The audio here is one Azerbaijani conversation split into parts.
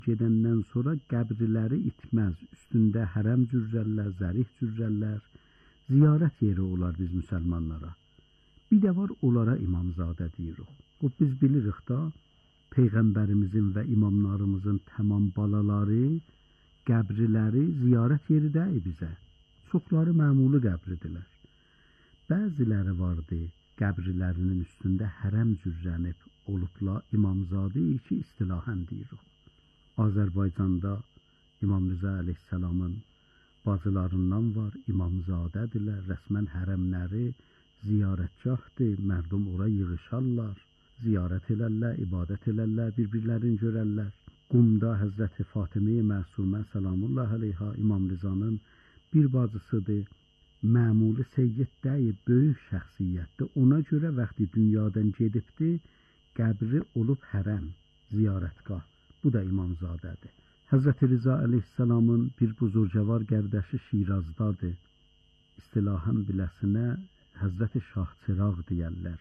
gedəndən sonra qəbirləri itməz. Üstündə hərəm cürrəllər, zərih cürrəllər, ziyarət yeri olar biz müsəlmanlara. Bir də var, onlara İmamzadə deyirik. Bu biz bilirik da, Peyğəmbərimizin və imamlarımızın tamam balaları, qəbirləri ziyarət yeri deyil bizə. Çoxları məmuli qəbridirlər. Bəziləri vardı, qəbirlərinin üstündə hərəm cürrənib olubla İmamzadə ki, istilahən deyirik. Azərbaycanda İmam Rıza əleyhissalamın bacılarından var, İmamzadədirlər, rəsmən hərəmləri ziyarətgahdır, mərdum ora yığışarlar, ziyarət elərlər, ibadət elərlər, bir-birlərini görərlər. Qumda Həzrəti Fatimə-i Məsumə səlamullah əleyha İmam Rızanın bir bacısıdır, məmuli seyyid deyil, böyük şəxsiyyətdir. Ona görə vaxtı dünyadan gedibdir, qəbri olub hərəm, ziyarətgah. Bu da İmamzadədir. Həzrəti Rıza əleyhissalamın bir buzurcavar qərdəşi Şirazdadır. İstilahən biləsinə Həzrəti Şahçıraq deyərlər.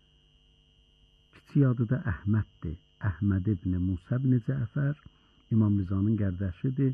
Kiçik adı da Əhməddir. Əhməd ibn Musa ibn Cəfər İmam Rızanın qərdəşidir.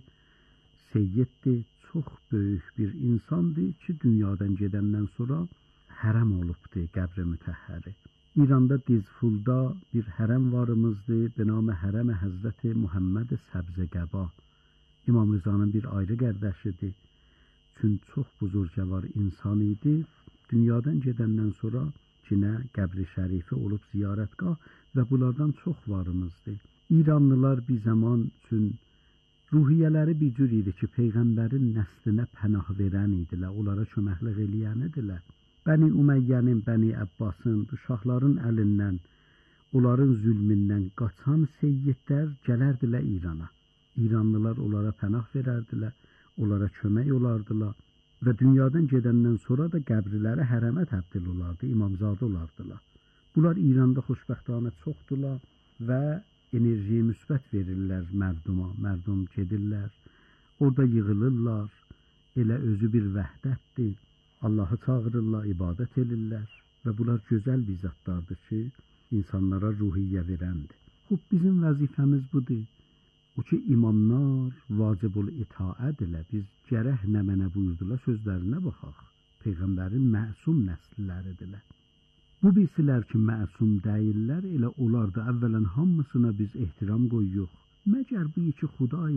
Seyyiddir, çox böyük bir insandır ki, dünyadan gedəndən sonra hərəm olubdur, qəbri mütəhhəri. İranda Dizfulda bir hərəm varımızdır, benamı hərəm-i Həzrəti Muhammed Səbzəqəba. İmam Rızanın bir ayrı qərdəşidir. Çünki çox buzurcavar insan idi. Dünyadan gedəndən sonra cinə qəbri şərifi olub ziyarətgah və bunlardan çox varımızdır. İranlılar bir zaman üçün ruhiyyələri bir cür idi ki, Peyğəmbərin nəslinə pənah verən idilər, onlara köməklik eləyən idilər. Bəni Üməyyənin, Bəni Əbbasın, bu şahların əlindən, onların zülmündən qaçan seyyidlər gələrdilər İrana. İranlılar onlara pənah verərdilər, onlara kömək olardılar və dünyadan gedəndən sonra da qəbirləri hərəmə təbdil olardı, İmamzadə olardılar. Bunlar İranda xoşbəxtانه çoxdular və enerjiyi müsbət verirlər mərduma, mərdum gedirlər, orada yığılırlar, elə özü bir vəhdətdir, Allahı çağırırlar, ibadət edirlər və bunlar gözəl bir zatlardır ki, insanlara ruhiyyə verəndir. Xub, bizim vəzifəmiz budur. O ki, imamlar vacibul itaədirlər, biz gərək nə mənə buyurdular, sözlərinə baxaq. Peyğəmbərin məsum nəsilləridirlər. Bu bilsilər ki, məsum deyirlər, elə onlar da əvvələn hamısına biz ehtiram qoyuq. Məgər bu iki Xuday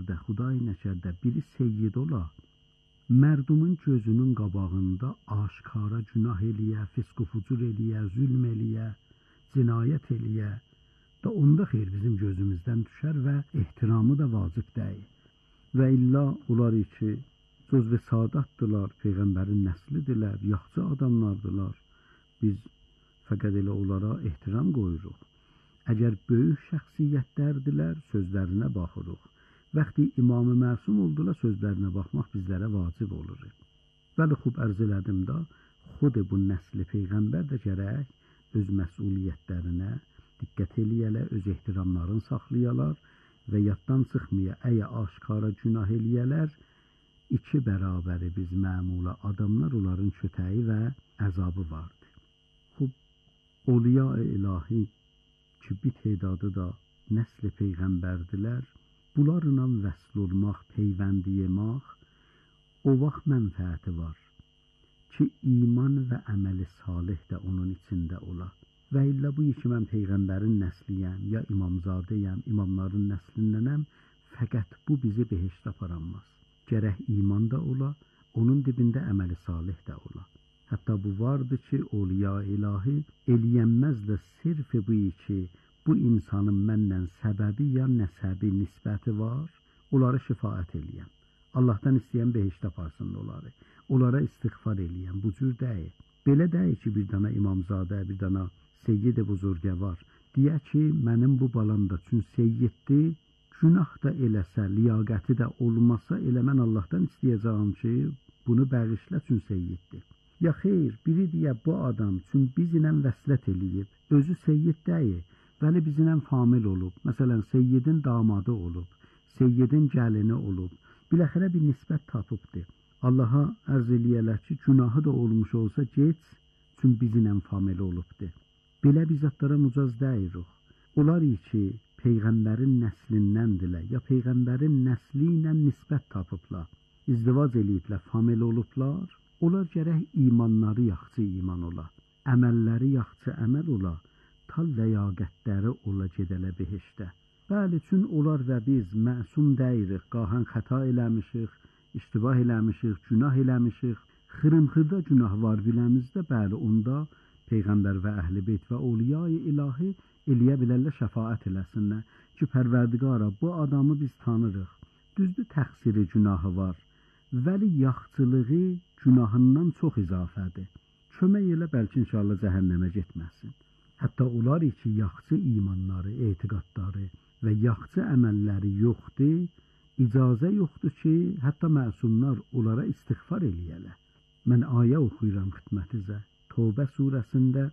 nəkərdə biri seyyid ola, mərdumun gözünün qabağında aşkara günah eləyə, fisq-u fucur eləyə, zülm eləyə, cinayət eləyə, da onda xeyr bizim gözümüzdən düşər və ehtiramı da vacib deyil. Və illa onlar ki, cüzv-i sadatdırlar, Peyğəmbərin nəslidirlər, yaxşı adamlardılar. Biz fəqət elə onlara ehtiram qoyuruq. Əgər böyük şəxsiyyətlərdirlər, sözlərinə baxırıq. Vəxti İmam-ı Məsum oldular, sözlərinə baxmaq bizlərə vacib olur. Vəli xub ərz elədim da, xud bu nəsli Peyğəmbər də gərək öz məsuliyyətlərinə diqqət eləyələr, öz ehtiramlarını saxlayalar və yaddan çıxmaya, əgər aşkara günah eləyələr, iki bərabəri biz məmula adamlar, onların kötəyi və əzabı vardır. Xub, Oliya-i ilahi ki, bir tedadı da nəsli Peyğəmbərdilər, bunlarla vəsl olmaq, peyvənd yemək, o vaxt mənfəəti var ki, iman və əməli salih də onun içində ola. Və illə bu ki, mən Peyğəmbərin nəsliyəm, ya İmamzadəyəm, imamların nəslindənəm, fəqət bu bizi behişdə aparanmaz. Gərək iman da ola, onun dibində əməli salih də ola. Hətta bu vardır ki, Oliya ilahi eləyənməz də sirf bu ki, bu insanın məndən səbəbi ya nəsəbi nisbəti var, onları şifaət eləyən. Allahdan istəyən behişdə aparsın onları. Onlara istiğfar eləyən, bu cür deyil. Belə deyil ki, bir dana İmamzadə, bir dana seyyid-i buzurgə var. Deyə ki, mənim bu balam da çün seyyiddir, günah da eləsə, liyaqəti də olmasa, elə mən Allahdan istəyəcəyim ki, bunu bəğişlə çün seyyiddir. Ya xeyr, biri deyə bu adam çün bizlə vəslət eləyib, özü seyyid deyil, vəli bizlə famil olub, məsələn, seyyidin damadı olub, seyyidin gəlini olub, biləxərə bir nisbət tapıbdır. Allaha ərz eləyələr ki, günahı da olmuş olsa geç, çün bizlə famil olubdur. Belə bir zatlara mücaz deyirik. Onlar ki, Peyğəmbərin nəslindəndirlər, ya Peyğəmbərin nəsli ilə nisbət tapıblar, izdivac eləyiblər, famil olublar, onlar gərək imanları yaxşı iman ola, əməlləri yaxşı əməl ola, ta ləyaqətləri ola gedələ behişdə. Bəli, çün onlar və biz məsum deyirik, qahən xəta eləmişik, iştibah eləmişik, günah eləmişik, xırım-xırda günah var biləmizdə, bəli, onda Peyğəmbər və Əhl-i Beyt və Awliya-i İlahi eləyə bilərlər, şəfaət eləsinlər ki, Pərverdigara, bu adamı biz tanırıq. Düzdür, təqsiri günahı var, vəli yaxçılığı günahından çox izafədir. Kömək elə, bəlkə inşallah cəhənnəmə getməsin. Hətta onlar ki, yaxçı imanları, etiqadları və yaxçı əməlləri yoxdur, icazə yoxdur ki, hətta məsumlar onlara istiğfar eləyələr. Mən ayə oxuyuram xidmətinizə. Tövbə surəsində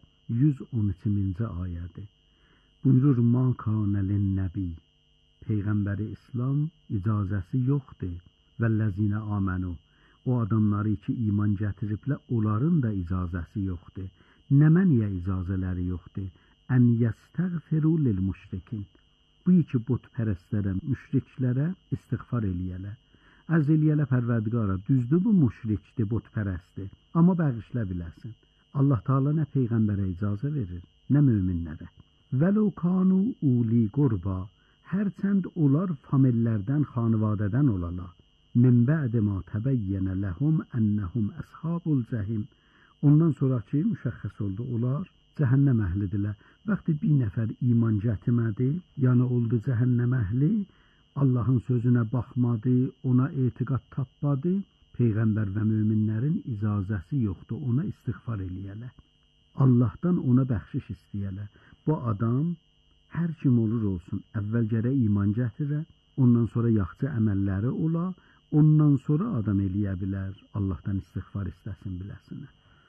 113-ci ayədir. Buyurur, ma kana lin-nəbi, Peyğəmbəri İslam icazəsi yoxdur. Vəllezine amenu, o adamları ki iman gətiriblər, onların da icazəsi yoxdur. Nə məniyə icazələri yoxdur? Ən yəstəğfiru lil-müşrikin. Bu ki, butpərəstlərə, müşriklərə istiğfar eləyələr. Ərz eləyələr, Pərverdigara, düzdür bu müşrikdir, butpərəstdir, amma bəğişlə biləsin. Allah Teala nə Peyğəmbərə icazə verir, nə möminlərə. Vəlau kanu uli qurba, hərçənd onlar famillərdən, xanvadədən olalar. Min bə'd ma təbəyyənə ləhum ennəhum əshabul cəhim. Ondan sonraki müşəxəs oldu, onlar cəhənnəm əhlidirlər. Vaxtı bir nəfər iman gətirmədi, yəni oldu cəhənnəm əhli, Allahın sözünə baxmadı, ona etiqad tapmadı, Peyğəmbər və möminlərin icazəsi yoxdur, ona istiğfar eləyələr. Allahdan ona bəxşiş istəyələr. Bu adam hər kim olur olsun, əvvəl gərək iman gətirə, ondan sonra yaxşı əməlləri ola, ondan sonra adam eləyə bilər, Allahdan istiğfar istəsin biləsinə.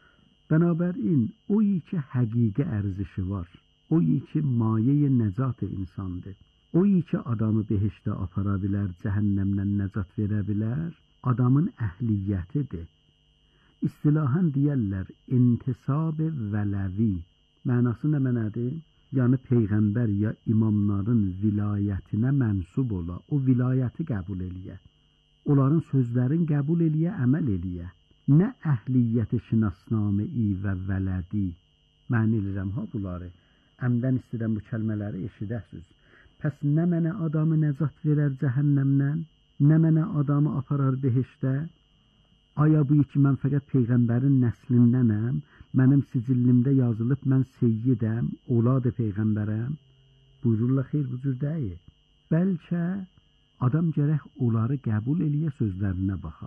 Bənabərin, o ki həqiqi ərzişi var, o ki maye-i nəcat insandır, o ki adamı behişdə apara bilər, cəhənnəmdən nəcat verə bilər, adamın əhliyyətidir. İstilahən deyərlər, intisab-ı vələvi. Mənası nə mənədir? Yəni Peyğəmbər ya imamların vilayətinə mənsub ola, o vilayəti qəbul eləyə. Onların sözlərin qəbul eləyə, əməl eləyə. Nə əhliyyəti şinasname-i və vələdi. Mən eləyirəm ha bunları. Əmdən istəyirəm bu kəlmələri eşidəsiz. Pəs nə mənə adamı nəcat verər cəhənnəmdən, nə mənə adamı aparar behişdə? Aya bu ki, mən fəqət Peyğəmbərin nəslindənəm, mənim sicillimdə yazılıb, mən seyyidəm, oladı Peyğəmbərəm. Buyururlar, xeyr, bu cür deyil. Bəlkə adam gərək onları qəbul eləyə, sözlərinə baxa.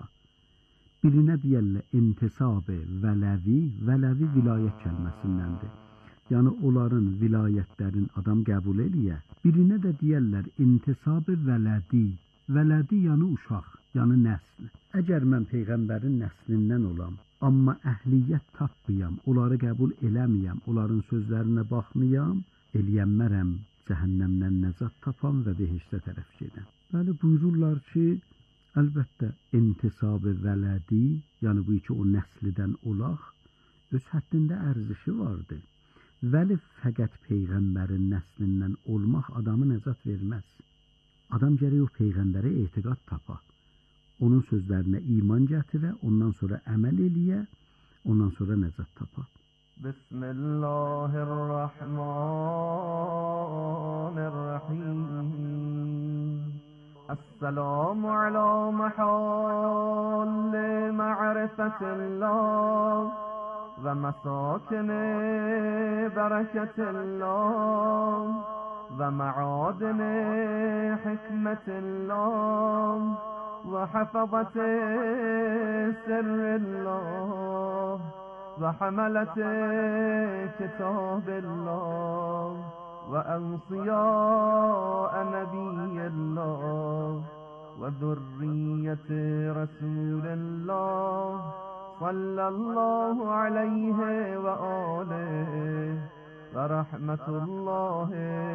Birinə deyərlər, intisab-ı vələvi, vələvi vilayət kəlməsindəndir. Yəni, onların vilayətlərin adam qəbul eləyə. Birinə də deyərlər, intisab-ı vələdi, vələdi yəni uşaq, yəni nəsl. Əgər mən Peyğəmbərin nəslindən olam, amma əhliyyət tapmayam, onları qəbul eləməyəm, onların sözlərinə baxmayam, eləyənmərəm, cəhənnəmdən nəcat tapam və behişdə tərəf gedəm. Bəli, buyururlar ki, əlbəttə, intisab-ı vələdi, yəni bu ki, o nəslidən olaq, öz həddində ərzişi vardır. Vəli fəqət Peyğəmbərin nəslindən olmaq adamı nəcat verməz. Adam gərək o Peyğəmbərə etiqad tapa. Onun sözlərinə iman gətirə, ondan sonra əməl eləyə, ondan sonra nəcat tapa. Bismillahirrahmanirrahim. Esselamu ala mahalli ma'rifatillah ve mesakini bereketillah ve ma'adini hikmetillah وحفظة سر الله وحملة كتاب الله وأنصياء نبي الله وذرية رسول الله صلى الله عليه وآله ورحمة الله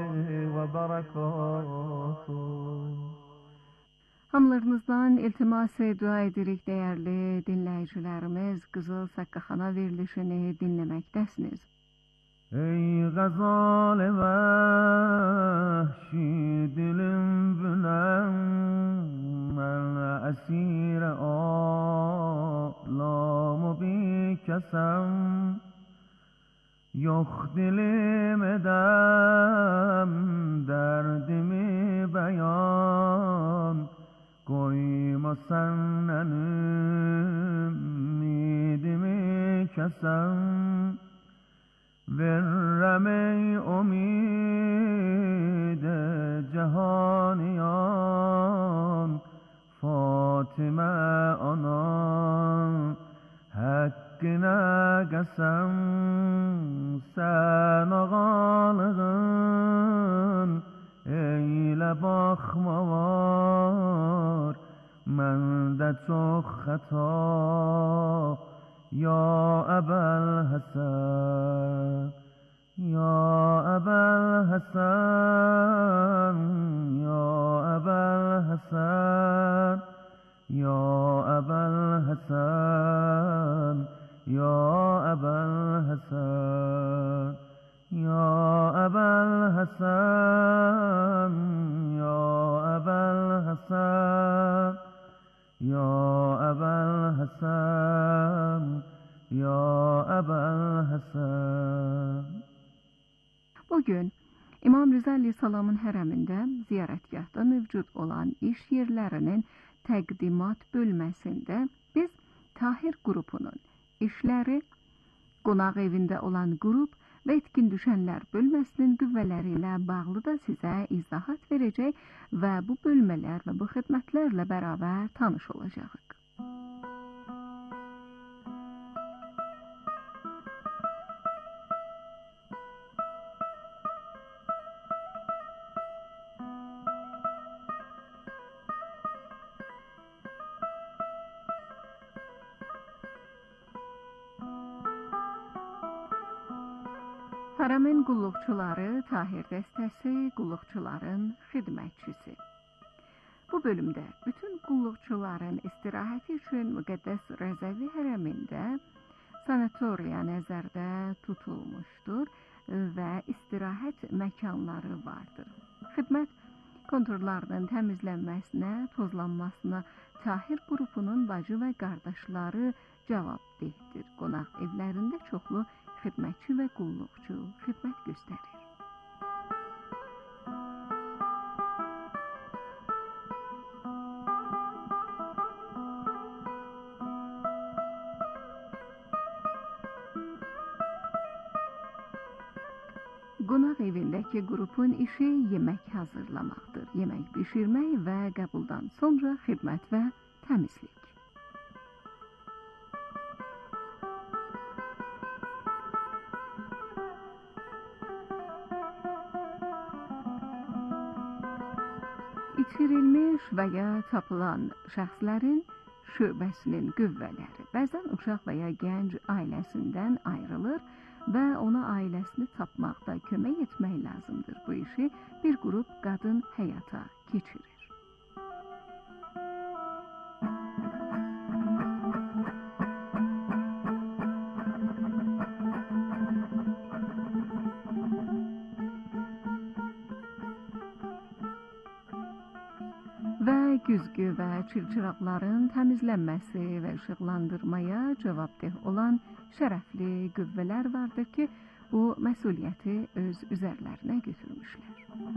وبركاته. Hamlarınızdan iltiması dua edirik değerli dinleyicilerimiz. Qızıl Saqqaxana verilişini dinləməkdəsiniz. ای غزال وحشی دلم بلند، من اسیر آلام و بی کسم. یخ دلم دم درد می بیان، گوی مسننم میدمی کسم. ورم ای امید جهانیان، فاطمه آنان حق نگسم. سن آغالغن ای لباخ موار، من ده چو خطا یا ابوالحسن. یا ابوالحسن یا ابوالحسن یا ابوالحسن یا ابوالحسن یا ابوالحسن یا ابوالحسن یا ابوالحسن یا ابوالحسن. Bugün İmam Rıza Aleyhisselam'ın hərəmində ziyarətgahda mövcud olan iş yerlərinin təqdimat bölməsində biz Tahir qrupunun işləri, qonaq evində olan qrup və etkin düşənlər bölməsinin qüvvələri ilə bağlı da sizə izahat verəcək və bu bölmələr və bu xidmətlərlə bərabər tanış olacağıq. Hərəmin qulluqçuları, Tahir dəstəsi, qulluqçuların xidmətçisi. Bu bölümdə bütün qulluqçuların istirahəti üçün Müqəddəs Rəzəvi hərəmində sanatoriya nəzərdə tutulmuşdur və istirahət məkanları vardır. Xidmət konturlarının təmizlənməsinə, tozlanmasına Tahir qrupunun bacı və qardaşları cavabdehdir. Qonaq evlərində çoxlu xidmətçi və qulluqçu xidmət göstərir. Qonaq evindəki qrupun işi yemək hazırlamaqdır. Yemək bişirmək və qəbuldan sonra xidmət və təmizlik. İçirilmiş və ya tapılan şəxslərin şöbəsinin qüvvələri bəzən uşaq və ya gənc ailəsindən ayrılır və ona ailəsini tapmaqda kömək etmək lazımdır. Bu işi bir qrup qadın həyata keçirir. Və güzgü və çilçıraqların təmizlənməsi və işıqlandırmaya cavabdeh olan şərəfli qüvvələr vardır ki, bu məsuliyyəti öz üzərlərinə götürmüşlər.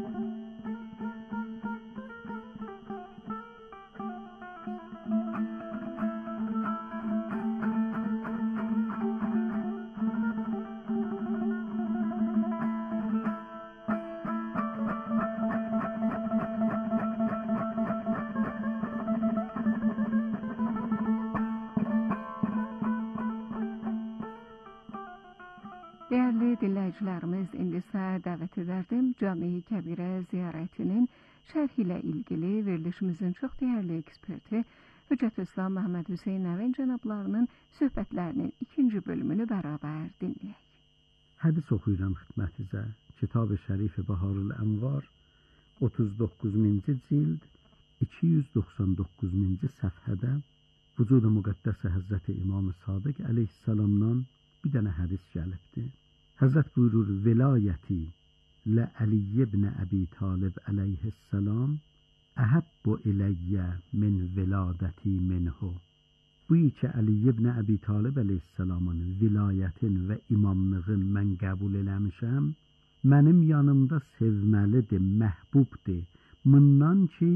Değerli dinləyicilərimiz, indi isə dəvət edərdim Cami-i Kəbirə ziyarətinin şərh ilə ilgili verilişimizin çox dəyərli eksperti Hüccətülislam Məhəmməd Hüseyn Əvin cənablarının söhbətlərinin ikinci bölümünü bərabər dinləyək. Hədis oxuyuram xidmətinizə. Kitab-ı Şərif Baharul Ənvar 39-cu cild 299-cu səfhədə Vücud-u Müqəddəs Həzrəti İmam Sadiq əleyhissalamdan bir dənə hədis gəlibdir. Həzrət buyurur, vilayəti lə Ali ibn Əbi Talib əleyhissalam əhəbbu iləyyə min viladəti minhu. Bu ki, Ali ibn Əbi Talib əleyhissalamın vilayətin və imamlığın mən qəbul eləmişəm, mənim yanımda sevməlidir, məhbubdir. Bundan ki,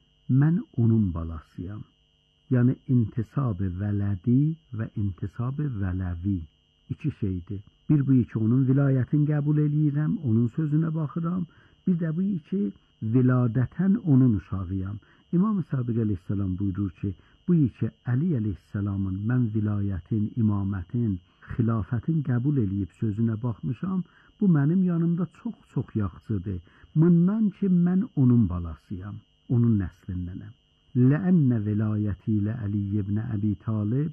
mən onun balasıyam. Yəni, intisab-ı vələdi və intisab-ı vələvi iki şeydir. Bir bu ki, onun vilayətini qəbul eləyirəm, onun sözünə baxıram. Bir də bu ki, viladətən onun uşağıyam. İmam-ı Sadiq əleyhissalam buyurur ki, bu ki, Əli əleyhissalamın mən vilayətin, imamətin, xilafətin qəbul eləyib sözünə baxmışam, bu mənim yanımda çox-çox yaxşıdır. Bundan ki, mən onun balasıyam, onun nəslindənəm. Ləənnə vilayəti ilə Əli ibn Əbi Talib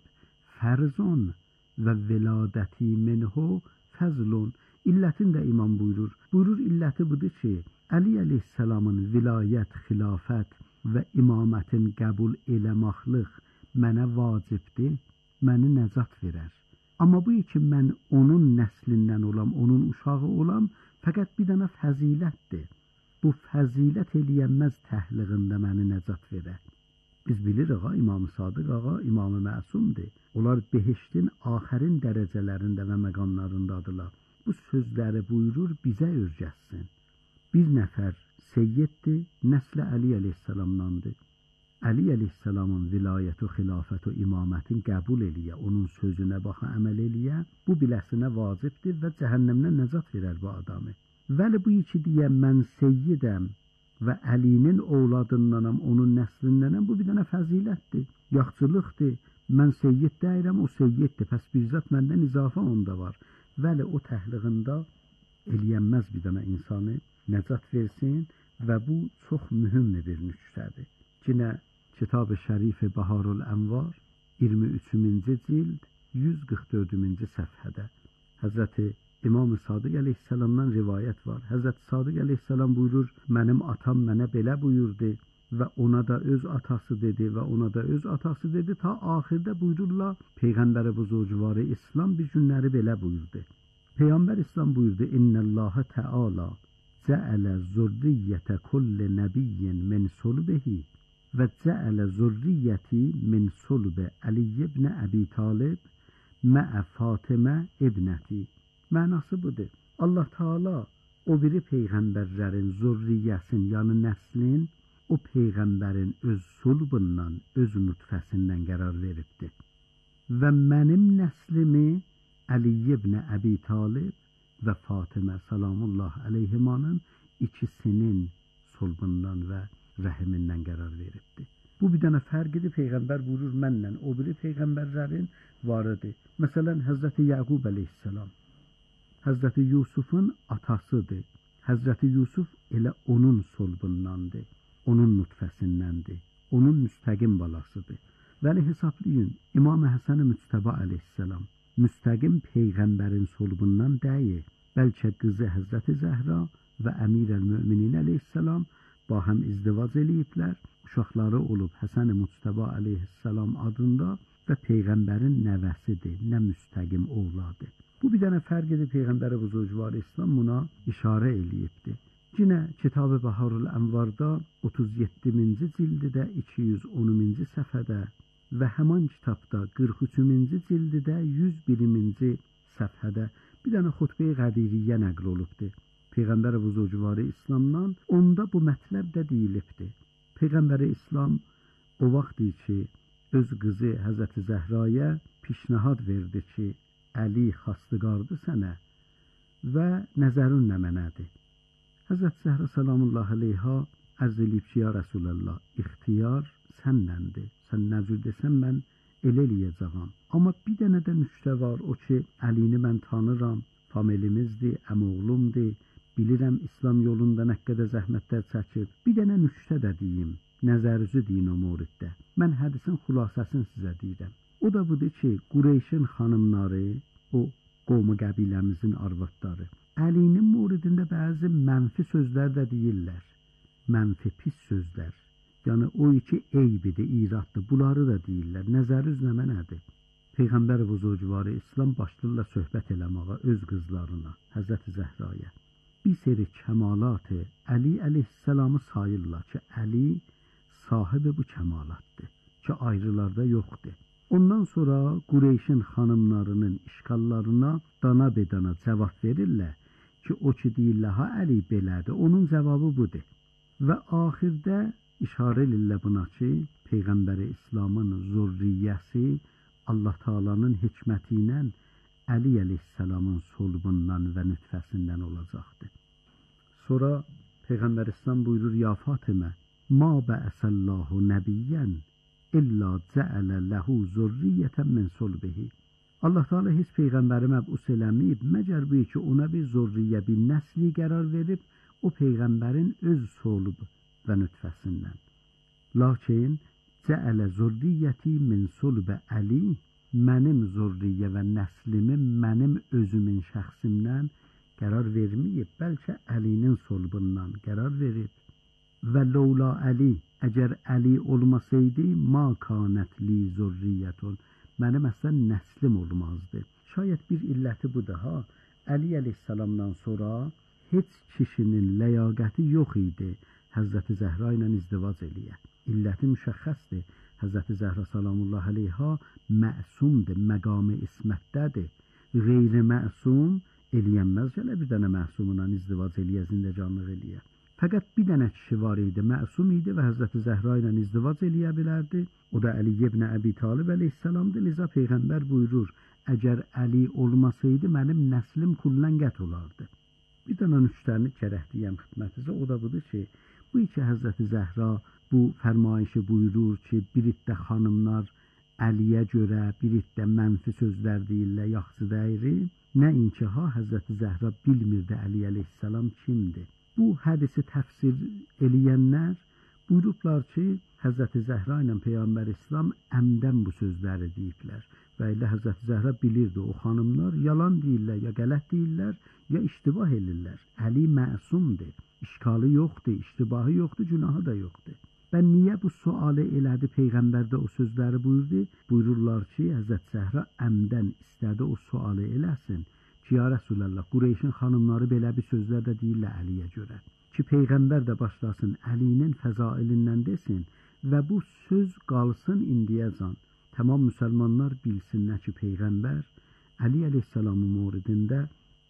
fərzun və viladəti minhu fəzlun. İllətini də imam buyurur. Buyurur, illəti budur ki, Əli əleyhissalamın vilayət, xilafət və imamətin qəbul eləmaqlıq mənə vacibdir, məni nəcat verər. Amma bu ki, mən onun nəslindən olam, onun uşağı olam, fəqət bir dənə fəzilətdir. Bu fəzilət eləyənməz təhliğində məni nəcat verər. Biz bilirik, İmam-ı Sadiq ağa, İmam-ı Məsumdir. Onlar behiştin axərin dərəcələrində və məqamlarındadırlar. Bu sözləri buyurur, bizə örgəssin. Bir nəfər seyyiddir, nəsl Əli əleyhissalamdandır. Əli əleyhissalamın vilayət və xilafət və imamətin qəbul eləyə, onun sözünə baxa əməl eləyə, bu biləsinə vacibdir və cəhənnəmdən nəcat verər bu adamı. Vəli bu iki deyən, mən seyyidəm və Əlinin ovladındanam, onun nəslindənəm, bu bir dənə fəzilətdir, yaxçılıqdır. Mən seyyid deyirəm, o seyyiddir, pəs bir zat məndən izafə onda var. Vəli o təhliğində eləyənməz bir dənə insanı nəcat versin və bu çox mühüm bir nüktədir. Yine Kitab-ı Şərif-i Baharul Ənvar 23-cü cild 144-cü səfhədə Həzrəti İmam-ı Sadiq əleyhissalamdan rivayət var. Həzrəti Sadiq əleyhissalam buyurur, mənim atam mənə belə buyurdu və ona da öz atası dedi və ona da öz atası dedi. Ta axirdə buyururlar, Peyğəmbər-i Buzurgvarı İslam bir günləri belə buyurdu. Peyğəmbər İslam buyurdu, İnnəllâhe Teala cəələ zurriyyətə kulli nəbiyyin min sulbihi və cəələ zurriyyəti min sulbi Əli ibn Əbi Talib məə Fatimə ibnəti. Mənası budur. Allah Teala o biri peyğəmbərlərin zurriyyəsin, yəni nəslin o peyğəmbərin öz sulbundan, öz nutfəsindən qərar veribdir. Və mənim nəslimi Əli ibn Əbi Talib və Fatimə salamullah əleyhimanın ikisinin sulbundan və rəhimindən qərar veribdir. Bu bir dənə fərqidir. Peyğəmbər buyurur, mənlə o biri peyğəmbərlərin varıdır. Məsələn, Həzrəti Yaqub əleyhissalam Həzrəti Yusufun atasıdır. Həzrəti Yusuf elə onun sulbundandır, onun nutfəsindəndir, onun müstəqim balasıdır. Vəli hesablayın, İmam-ı Həsən-i Müctəba əleyhissalam müstəqim peyğəmbərin sulbundan deyil, bəlkə qızı Həzrəti Zəhra və Əmir-əl-Möminin əleyhissalam ba həm izdivac eləyiblər, uşaqları olub Həsən-i Müctəba əleyhissalam adında və peyğəmbərin nəvəsidir, nə müstəqim oğladır. Bu bir dənə fərqidir. Peyğəmbər-i Buzurgvarı İslam buna işarə eləyibdir. Yine Kitab-ı Baharul Ənvarda 37-ci cildidə 210-cu səfhədə və həman kitabda 43-cü cildidə 101-ci səfhədə bir dənə xutbə-i qədiriyyə nəql olubdur. Peyğəmbər-i Buzurgvarı İslamdan onda bu mətləb də deyilibdir. Peyğəmbər-i İslam o vaxt ki, öz qızı Həzrəti Zəhraya pişnahad verdi ki, Əli xastıqardı sənə və nəzərün nə mənədir. Həzrət Zəhra salamullah aleyha ərz eləyib ki, ya Rəsulallah, ixtiyar sənnəndir. Sən nə cür desən, mən elə eləyəcəyəm. Amma bir dənə də nüktə var, o ki, Əlini mən tanıram, familimizdir, əmoğlumdur, bilirəm İslam yolunda nə qədər zəhmətlər çəkib. Bir dənə nüktə də deyim, nəzərinizi deyin o muriddə. Mən hədisin xülasəsini sizə deyirəm. O da budur ki, Qureyşin xanımları, o qovmu qəbiləmizin arvadları, Əlinin muridində bəzi mənfi sözlər də deyirlər. Mənfi pis sözlər. Yəni o iki eybidir, iraddır. Bunları da deyirlər. Nəzəriniz nə mənədir? Peyğəmbər buzurgvarı İslam başlayırlar söhbət eləməyə öz qızlarına, Həzrəti Zəhraya. Bir seri kəmalat-ı Əli əleyhissalamı sayırlar ki, Əli sahibi bu kəmalatdır ki, ayrılarda yoxdur. Ondan sonra Qureyşin xanımlarının işğallarına dana bedana cavab verirlər ki, o ki deyirlər, ha Əli belədir, onun cavabı budur. Və axirdə işarə edirlər buna ki, Peyğəmbəri İslamın zürriyyəsi Allah Taala'nın hikməti ilə Əli əleyhissalamın solbundan və nütfəsindən olacaqdır. Sonra Peyğəmbər İslam buyurur, ya Fatimə, ma bəəsəllahu nəbiyyən İlla cəələ ləhu zürriyyətən min solbihi. Allah Teala heç Peyğəmbəri məbus eləməyib, məgər bu ki, ona bir zürriyyə, bir nəsli qərar verib, o Peyğəmbərin öz solub və nütfəsindən. Lakin cəələ zürriyyəti min solbə Əli, mənim zürriyyə və nəslimi mənim özümün şəxsimdən qərar verməyib, bəlkə Əlinin solbundan qərar verib. Və lawla Əli, əgər Əli olmasaydı, ma kanət li zürriyyətun, mənim əslən nəslim olmazdı. Şayət bir illəti budur ha, Əli əleyhissalamdan sonra heç kişinin ləyaqəti yox idi Həzrəti Zəhra ilə izdivac eləyə. İlləti müşəxxəsdir. Həzrəti Zəhra salamullah əleyha məsumdur, məqamı ismətdədir. Qeyri-məsum eləyənməz gələ bir dənə məsumla izdivac eləyə, zindəcanlıq eləyə. Fəqət bir dənə kişi var idi, məsum idi və Həzrəti Zəhra ilə izdivac eləyə bilərdi. O da Əli ibn Əbi Talib əleyhissalamdır. Liza Peyğəmbər buyurur, əgər Əli olmasaydı, mənim nəslim kullən qət olardı. Bir dənə nüktəni gərək deyəm xidmətinizə, o da budur ki, bu iki Həzrəti Zəhra bu fərmayişi buyurur ki, bir iddə xanımlar Əliyə görə bir iddə mənfi sözlər deyirlər, yaxşı dəyiri. Nəinki ha, Həzrəti Zəhra bilmirdi Əli əleyhissalam kimdir. Bu hədisi təfsir eləyənlər buyurublar ki, Həzrəti Zəhra ilə Peyğəmbər İslam əmdən bu sözləri deyiblər. Və elə Həzrəti Zəhra bilirdi, o xanımlar yalan deyirlər, ya qələt deyirlər, ya iştibah edirlər. Əli məsumdur, işkalı yoxdur, iştibahı yoxdur, günahı da yoxdur. Və niyə bu sualı elədi Peyğəmbər də o sözləri buyurdu? Buyururlar ki, Həzrət Zəhra əmdən istədi o sualı eləsin ki, ya Rəsulallah, Qureyşin xanımları belə bir sözlər də deyirlər Əliyə görə. Ki, Peyğəmbər də başlasın Əlinin fəzailindən desin və bu söz qalsın indiyəcən. Tamam müsəlmanlar bilsinlər ki, Peyğəmbər Əli əleyhissalamın muridində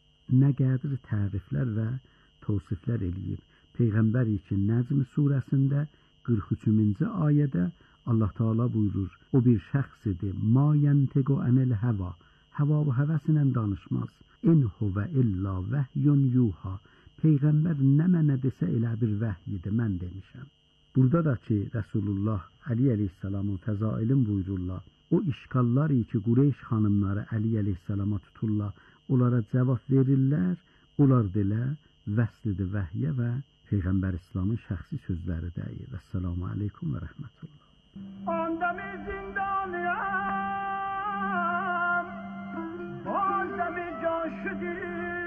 nə qədər təriflər və tavsiflər eləyib. Peyğəmbər üçün Nəcm surəsində 43-cü ayədə Allah Teala buyurur, o bir şəxsidir, ma yentegu anil hava, hava və həvəsinə danışmaz. İn huvə illa vəhyun yuha, Peyğəmbər nə mənə desə elə bir vəhyidir, mən demişəm. Burada da ki, Rəsulullah Əli əleyhissalamın fəzailin buyururlar, o işqallar ki, Qureyş xanımları Əli əleyhissalama tuturlar, onlara cavab verirlər, onlar delə vəslidir vəhyə və Peyğəmbər İslamın şəxsi sözləri deyir. Əssalamu aleykum və rəhmətullah. Ondamı zindanıyam, ondamı coşudur.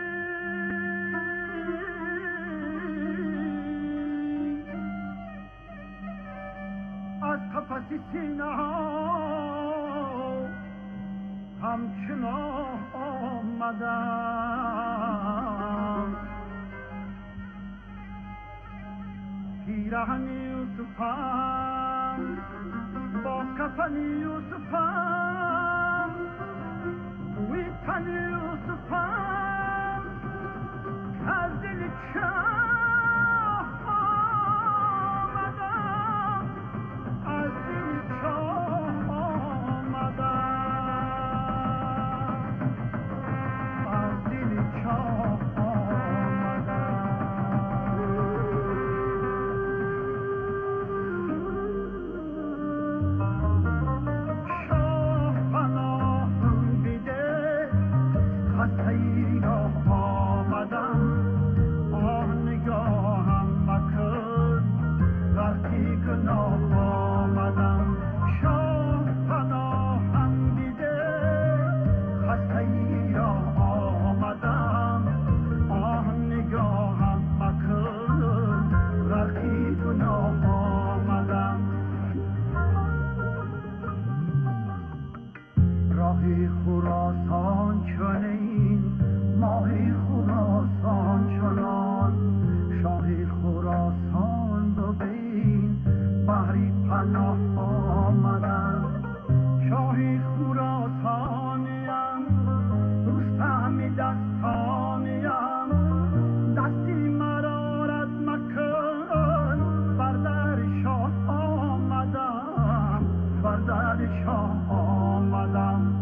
Az kafası sinah, hamçın olmadan. Pirahani Yusuf'an, ba kafanı Yusuf'an, uyutanı Yusuf'an, kazili çağmadan, azili çağmadan, azili çağmadan. Hayır, ah, من آمدم شاهی خراسانیم رستمی دستانیم دستی مرارت مکن بر در شاه آمدم بر در شاه آمدم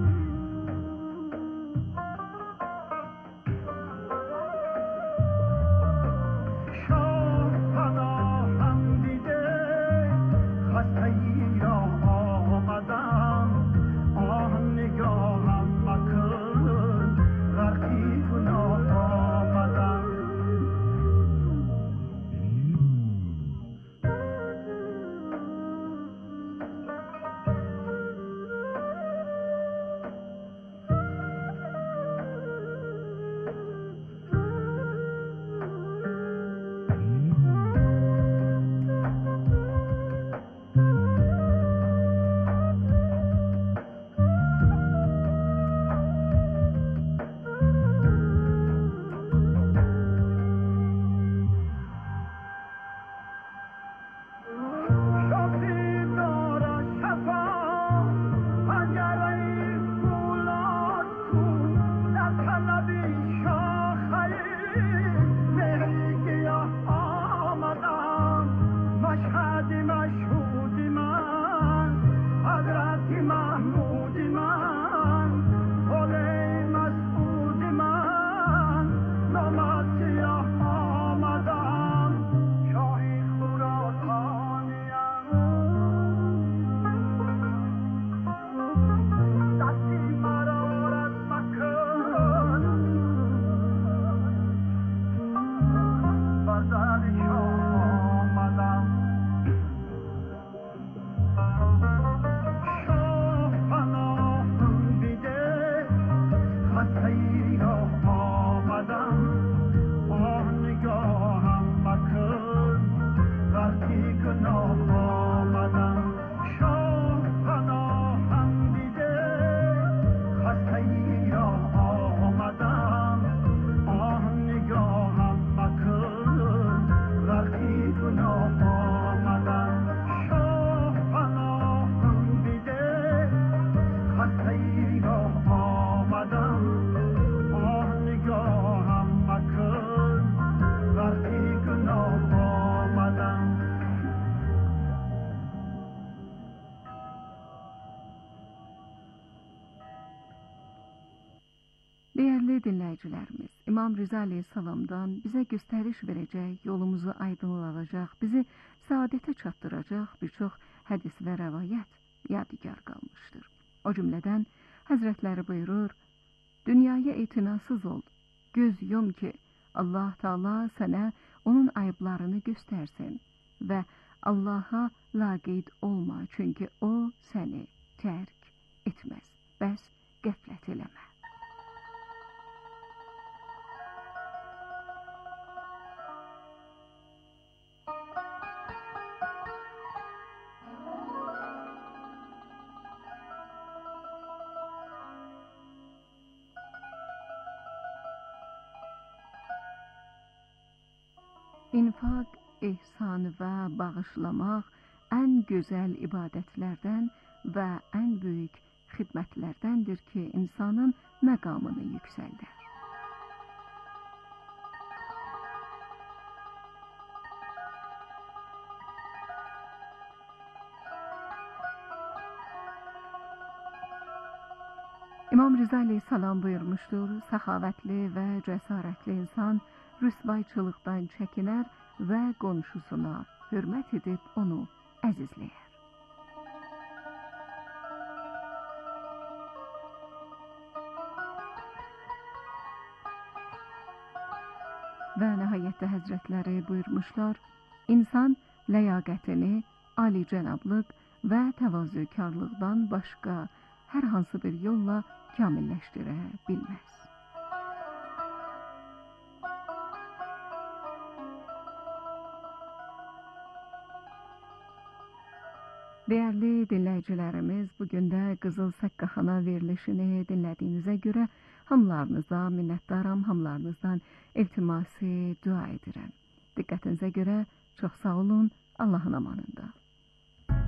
Değerli dinləyicilərimiz, İmam Rıza Aleyhisselam'dan bizə göstəriş verəcək, yolumuzu aydınladacaq, bizi saadətə çatdıracaq bir çox hədis və rəvayət yadigar qalmışdır. O cümlədən Həzrətləri buyurur, dünyaya etinasız ol, göz yum ki, Allah Teala sənə onun ayıblarını göstərsin və Allah'a laqeyd olma, çünki o səni tərk etməz. Bəs qəflət eləmə. İnfaq, ihsan və bağışlamaq ən gözəl ibadətlərdən və ən böyük xidmətlərdəndir ki, insanın məqamını yüksəldir. İmam Rıza Aleyhisselam buyurmuşdur, səxavətli və cəsarətli insan rüsvayçılıqdan çəkinər və qonşusuna hörmət edib onu əzizləyər. Və nəhayətdə Həzrətləri buyurmuşlar, insan ləyaqətini alicənablıq və təvazökarlıqdan başqa hər hansı bir yolla kamilləşdirə bilməz. Değerli dinləyicilərimiz, bugün də Qızıl Səqqaxana verilişini dinlədiyinizə görə hamılarınıza minnətdaram, hamılarınızdan iltimasi dua edirəm. Diqqətinizə görə çox sağ olun, Allahın amanında.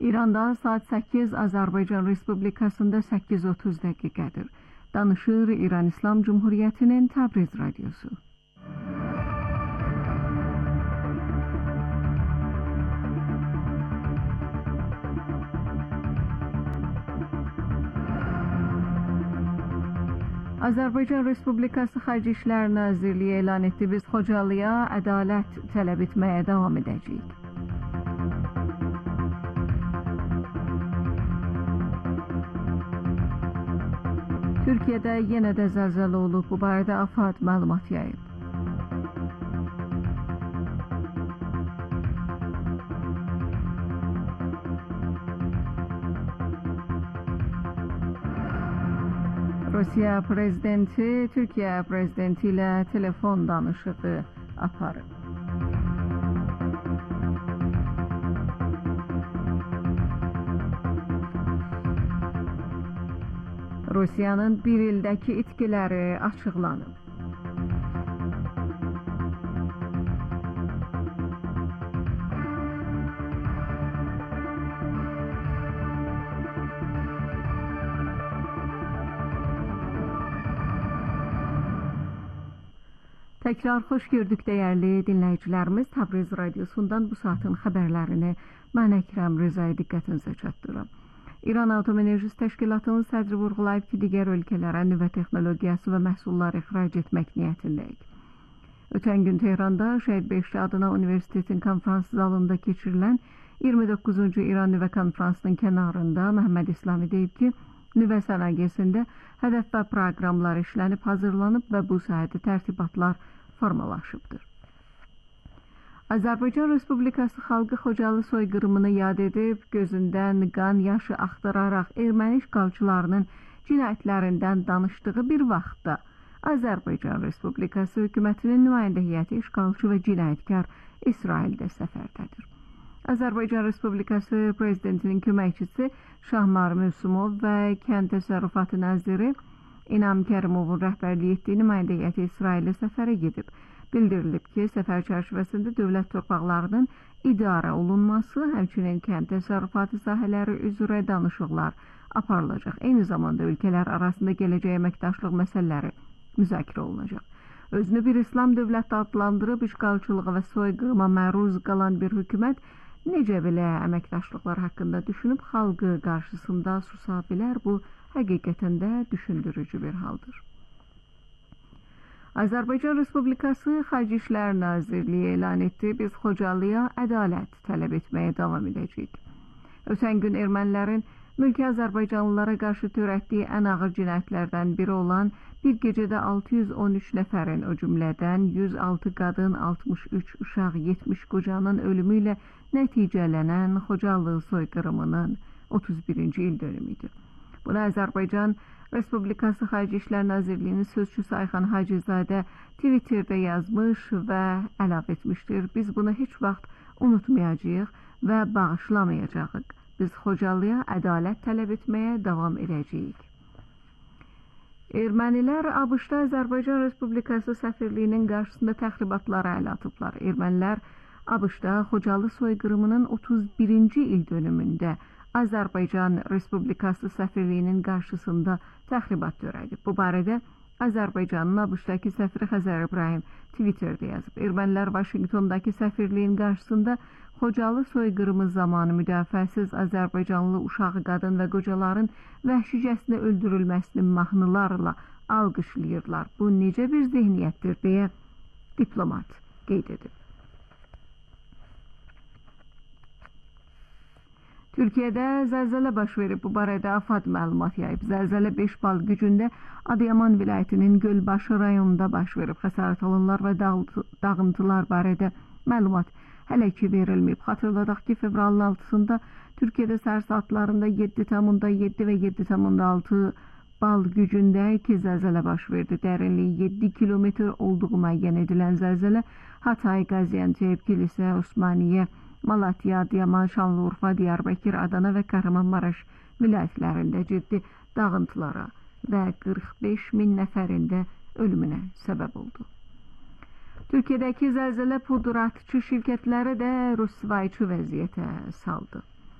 İranda saat 8, Azərbaycan Respublikasında 8:30 dəqiqədir. Danışır İran İslam Cumhuriyyətinin Təbriz radiosu. Azərbaycan Respublikası Xarici İşlər Nazirliyi elan etdi. Biz Xocalıya ədalət tələb etməyə davam edəcəyik. Türkiyədə yenə də zəlzələ olub. Bu barədə AFAD məlumat yayıb. Rusiya prezidenti Türkiyə prezidenti ilə telefon danışığı aparıb. Rusiyanın bir ildəki itkiləri açıqlanıb. Təkrar xoş gördük dəyərli dinləyicilərimiz. Təbriz radiosundan bu saatin xəbərlərini mən Əkrəm Rızaya diqqətinizə çatdırıram. İran Atom Enerjisi Təşkilatının sədri vurğulayıb ki, digər ölkələrə nüvə texnologiyası və məhsullar ixrac etmək niyyətindəyik. Ötən gün Tehranda Şəhid Behişti adına universitetin konferans zalında keçirilən 29-cu İran nüvə konferansının kənarında Məhəmməd İslami deyib ki, nüvə sənayesində hədəf və proqramlar işlənib, hazırlanıb və bu sahədə tərtibatlar formalaşıbdır. Azərbaycan Respublikası xalqı Xocalı soyqırımını yad edib, gözündən qan yaşı axtararaq erməni işğalçılarının cinayətlərindən danışdığı bir vaxtda Azərbaycan Respublikası hökumətinin nümayəndə heyəti işğalçı və cinayətkar İsraildə səfərdədir. Azərbaycan Respublikası Prezidentinin köməkçisi Şahmar Mövsümov və Kənd Təsərrüfatı Naziri İnam Kərimovun rəhbərliyi etdiyi nümayəndə heyəti İsrailə səfərə gedib. Bildirilib ki, səfər çərçivəsində dövlət torpaqlarının idarə olunması, həmçinin kənd təsərrüfatı sahələri üzrə danışıqlar aparılacaq. Eyni zamanda ölkələr arasında gələcək əməkdaşlıq məsələləri müzakirə olunacaq. Özünü bir İslam dövləti adlandırıb işğalçılığa və soyqırıma məruz qalan bir hökumət necə belə əməkdaşlıqlar haqqında düşünüb xalqı qarşısında susa bilər? Bu həqiqətən də düşündürücü bir haldır. Azərbaycan Respublikası Xarici İşlər Nazirliyi elan etdi. Biz Xocalıya ədalət tələb etməyə davam edəcəyik. Ötən gün ermənilərin mülki Azərbaycanlılara qarşı törətdiyi ən ağır cinayətlərdən biri olan bir gecədə 613 nəfərin, o cümlədən 106 qadın, 63 uşaq, 70 qocanın ölümü ilə nəticələnən Xocalı soyqırımının 31-ci il dönümüdür. Buna Azərbaycan Respublikası Xarici İşlər Nazirliyinin sözçüsü Ayxan Hacızadə Twitter'də yazmış və əlavə etmişdir. Biz bunu heç vaxt unutmayacağıq və bağışlamayacağıq. Biz Xocalıya ədalət tələb etməyə davam edəcəyik. Ermənilər ABŞ-da Azərbaycan Respublikası səfirliyinin qarşısında təxribatlara əl atıblar. Ermənilər ABŞ-da Xocalı soyqırımının 31-ci il dönümündə Azərbaycan Respublikası səfirliyinin qarşısında təxribat törədib. Bu barədə Azərbaycanın ABŞ-dakı səfiri Xəzər İbrahim Twitter'də yazıb. Ermənilər Vaşinqtondakı səfirliyin qarşısında Xocalı soyqırımı zamanı müdafiəsiz Azərbaycanlı uşağı, qadın və qocaların vəhşicəsinə öldürülməsini mahnılarla alqışlayırlar. Bu necə bir zehniyyətdir deyə diplomat qeyd edib. Türkiyədə zəlzələ baş verib. Bu barədə AFAD məlumat yayıb. Zəlzələ 5 bal gücündə Adıyaman vilayətinin Gölbaşı rayonunda baş verib. Xəsarət alanlar və dağıntılar barədə məlumat hələ ki verilməyib. Xatırladaq ki, fevralın 6-sında Türkiyədə səhər saatlarında 7,7 və 7,6 bal gücündə 2 zəlzələ baş verdi. Dərinliyi 7 kilometr olduğu müəyyən edilən zəlzələ Hatay, Qaziantep, Kilisə, Osmaniyə, Malatya, Adıyaman, Şanlıurfa, Diyarbəkir, Adana və Kahramanmaraş vilayətlərində ciddi dağıntılara və 45 min nəfərin də ölümünə səbəb oldu. Türkiyədəki zəlzələ pudratçı şirkətləri də rüsvayçı vəziyyətə saldı.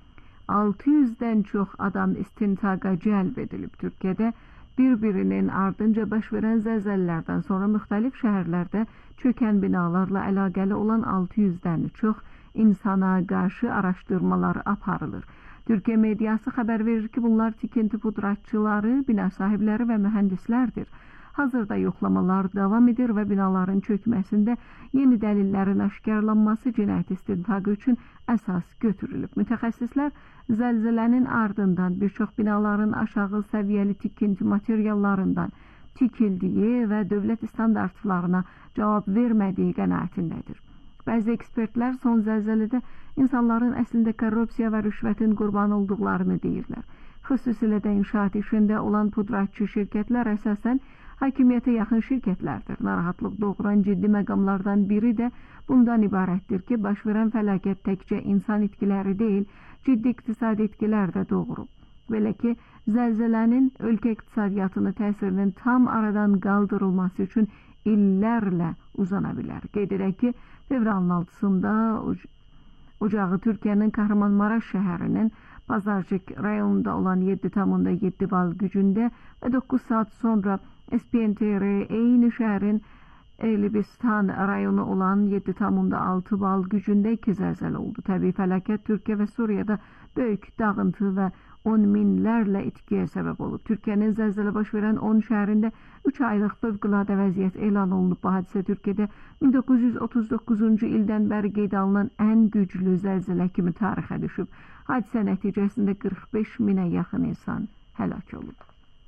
600'dən çox adam istintaqa cəlb edilib. Türkiyədə bir-birinin ardınca baş verən zəlzələlərdən sonra müxtəlif şəhərlərdə çökən binalarla əlaqəli olan 600'dən çox insana qarşı araşdırmalar aparılır. Türkiyə mediası xəbər verir ki, bunlar tikinti pudratçıları, bina sahibləri və mühəndislərdir. Hazırda yoxlamalar davam edir və binaların çökməsində yeni dəlillərin aşkarlanması cinayət istintaqı üçün əsas götürülüb. Mütəxəssislər zəlzələnin ardından bir çox binaların aşağı səviyyəli tikinti materiallarından tikildiyi və dövlət standartlarına cavab vermədiyi qənaətindədir. Bəzi ekspertlər son zəlzələdə insanların əslində korrupsiya və rüşvətin qurban olduqlarını deyirlər. Xüsusilə də inşaat işində olan pudratçı şirkətlər əsasən hakimiyyətə yaxın şirkətlərdir. Narahatlıq doğuran ciddi məqamlardan biri də bundan ibarətdir ki, baş verən fəlakət təkcə insan itkiləri deyil, ciddi iqtisadi itkilər də doğurub. Belə ki, zəlzələnin ölkə iqtisadiyyatını təsirinin tam aradan qaldırılması üçün illərlə uzana bilər. Qeyd edək ki, fevralın 6-sında ocağı Türkiyənin Kahramanmaraş şəhərinin Pazarcık rayonunda olan 7,7 bal gücündə və 9 saat sonra SPNTR eyni şəhərin Elbistan rayonu olan 7,6 bal gücündə 2 zəlzələ oldu. Təbii fəlakət Türkiyə və Suriyada böyük dağıntı və 10 minlərlə itkiyə səbəb olub. Türkiyənin zəlzələ baş verən 10 şəhərində 3 aylıq fövqəladə vəziyyət elan olunub. Bu hadisə Türkiyədə 1939-cu ildən bəri qeyd alınan ən güclü zəlzələ kimi tarixə düşüb. Hadisə nəticəsində 45 minə yaxın insan həlak olub.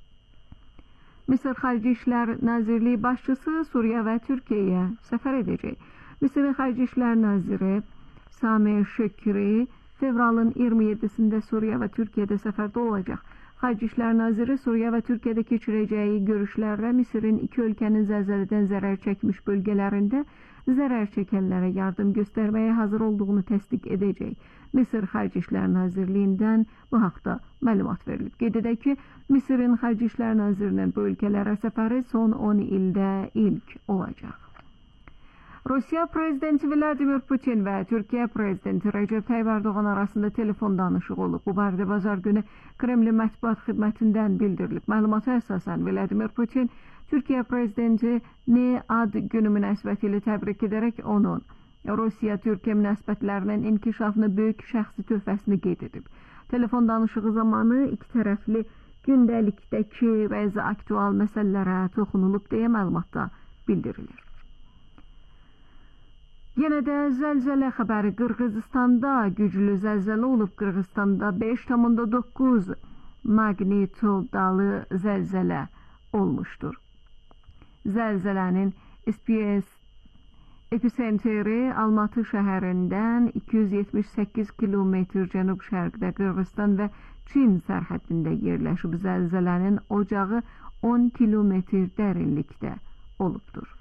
Mısır Xarici İşlər Nazirliyi başçısı Suriya və Türkiyəyə səfər edəcək. Mısırın Xarici İşlər Naziri Sami Şükri fevralın 27'sində Suriya və Türkiyədə səfərdə olacaq. Xarici İşlər Naziri Suriya və Türkiyədə keçirəcəyi görüşlərlə Mısırın iki ölkənin zəlzələdən zərər çəkmiş bölgələrində zərər çəkənlərə yardım göstərməyə hazır olduğunu təsdiq edəcək. Mısır Xarici İşlər Nazirliyindən bu haqda məlumat verilib. Qeyd edək ki, Mısırın Xarici İşlər Nazirinin bu ölkələrə səfəri son 10 ildə ilk olacaq. Rusiya Prezidenti Vladimir Putin və Türkiyə Prezidenti Recep Tayyip Erdoğan arasında telefon danışığı olub. Bu barədə bazar günü Kremlin mətbuat xidmətindən bildirilib. Məlumata əsasən Vladimir Putin Türkiyə Prezidentini ad günü münasibəti ilə təbrik edərək onun Rusiya-Türkiyə münasibətlərinin inkişafını böyük şəxsi töhfəsini qeyd edib. Telefon danışığı zamanı iki tərəfli gündəlikdəki bəzi aktual məsələlərə toxunulub deyə məlumatda bildirilir. Yenə də zəlzələ xəbəri. Qırğızistanda güclü zəlzələ olub. Qırğızistanda 5,9 magnitudalı zəlzələ olmuşdur. Zəlzələnin epicentri Almatı şəhərindən 278 kilometr cənub-şərqdə Qırğızistan və Çin sərhədində yerləşib. Zəlzələnin ocağı 10 kilometr dərinlikdə olubdur.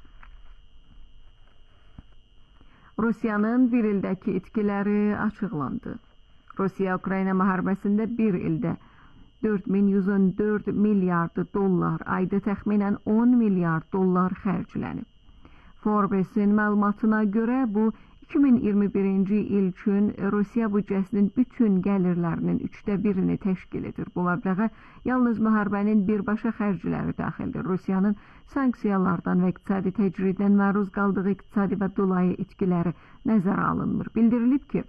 Rusiyanın bir ildəki itkiləri açıqlandı. Rusiya-Ukrayna müharibəsində bir ildə 4114 milyard dollar, ayda təxminən 10 milyard dollar xərclənib. Forbes-in məlumatına görə bu 2021-ci il üçün Rusiya büdcəsinin bütün gəlirlərinin 1/3-ni təşkil edir. Bu məbləğə yalnız müharibənin birbaşa xərcləri daxildir. Rusiyanın sanksiyalardan və iqtisadi təcriddən məruz qaldığı iqtisadi və dolayı itkiləri nəzərə alınmır. Bildirilib ki,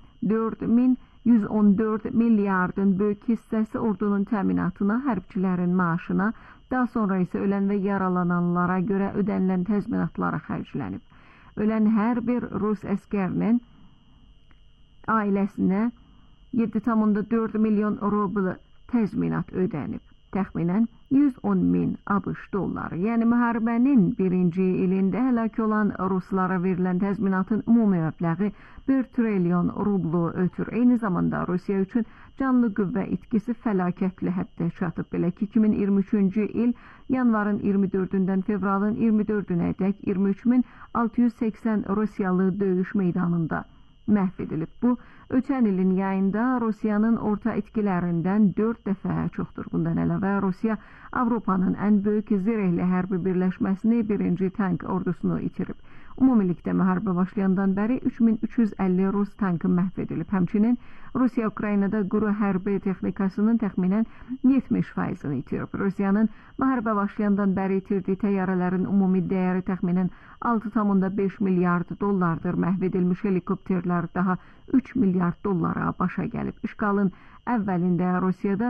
4114 milyardın böyük hissəsi ordunun təminatına, hərbçilərin maaşına, daha sonra isə ölən və yaralananlara görə ödənilən təzminatlara xərclənib. Ölən hər bir Rus əskərinin ailəsinə 7,4 milyon rubl təzminat ödənib. Təxminən 110 min ABŞ dolları. Yəni müharibənin birinci ilində həlak olan Ruslara verilən təzminatın ümumi məbləği 1 trilyon rublu ötür. Eyni zamanda Rusiya üçün canlı qüvvə itkisi fəlakətli həddə çatıb. Belə ki, 2023-cü il yanvarın 24-dən fevralın 24-nə dək 23.680 Rusiyalı döyüş meydanında məhv edilib. Bu, ötən ilin yayında Rusiyanın orta itkilərindən 4 dəfə çoxdur. Bundan əlavə Rusiya Avropanın ən böyük zirehli hərbi birləşməsini, 1-ci tank ordusunu itirib. Ümumilikdə müharibə başlayandan bəri 3350 Rus tankı məhv edilib. Həmçinin Rusiya Ukraynada quru hərbi texnikasının təxminən 70%-ni itirib. Rusiyanın müharibə başlayandan bəri itirdiyi təyyarələrin ümumi dəyəri təxminən 6,5 milyard dollardır. Məhv edilmiş helikopterlər daha 3 milyard dollara başa gəlib. İşğalın əvvəlində Rusiyada